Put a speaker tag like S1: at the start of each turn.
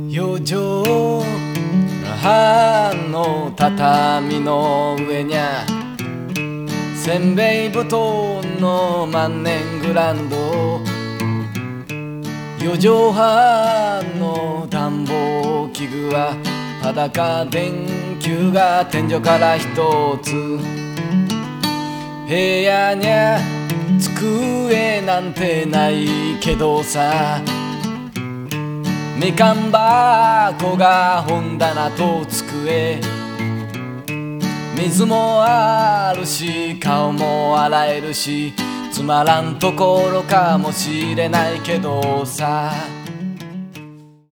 S1: 4畳半の畳の上にゃせんべい布団の万年グランド、4畳半の暖房器具は裸電球が天井から一つ、部屋にゃ机なんてないけどさ、みかん箱が本棚と机、水もあるし顔も洗えるし、つまらんところかもしれないけどさ、